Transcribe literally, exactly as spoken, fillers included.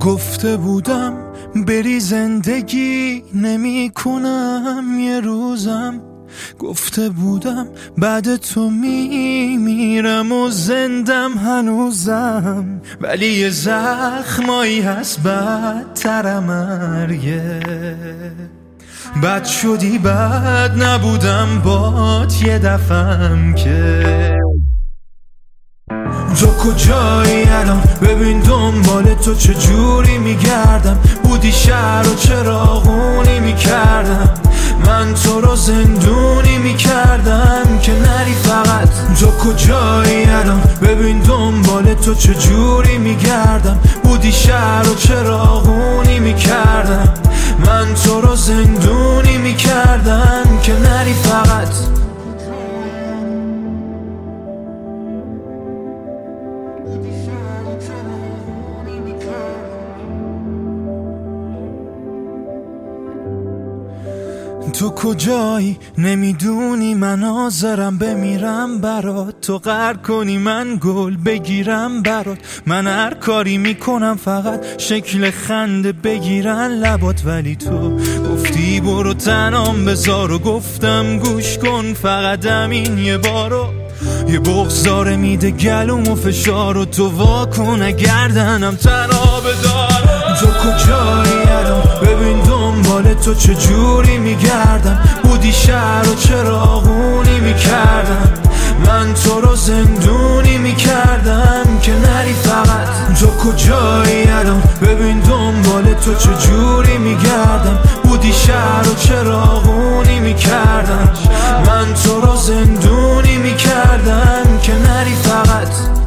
گفته بودم بری زندگی نمی کنم یه روزم، گفته بودم بعد تو می میرم و زندم هنوزم، ولی یه زخمایی هست بدتر مرگه. بد شدی بد نبودم بات یه دفعم که. تو کجایی الان؟ ببین دنبال تو چجوری میگردم. بودی شهر و چراغونی میکردم، من تو رو زندونی میکردم که نری فقط. تو کجایی الان؟ ببین دنبال تو چجوری میگردم. بودی شهر و چراغونی میکردم، من تو رو زندونی میکردم که نری فقط. تو کجایی؟ نمیدونی من حاضرم بمیرم برات. تو قهر کنی من گل بگیرم برات. من هر کاری میکنم فقط شکل خنده بگیرن لبات، ولی تو گفتی برو تنام بذار و گفتم گوش کن فقط همین یه بارو. یه بغضاره میده گلوم و فشار و تو واکن گردنم تنها بدار. تو کجایی الان؟ ببین دنبال تو چجوری میگردم. بودی شهر و چراغونی میکردم، من تو رو زندونی میکردم که نری فقط. تو کجایی الان؟ ببین دنبال تو چجوری میگردم. بودی شهر و چراغونی میکردم، من تو رو زندونی میکردم که نری فقط.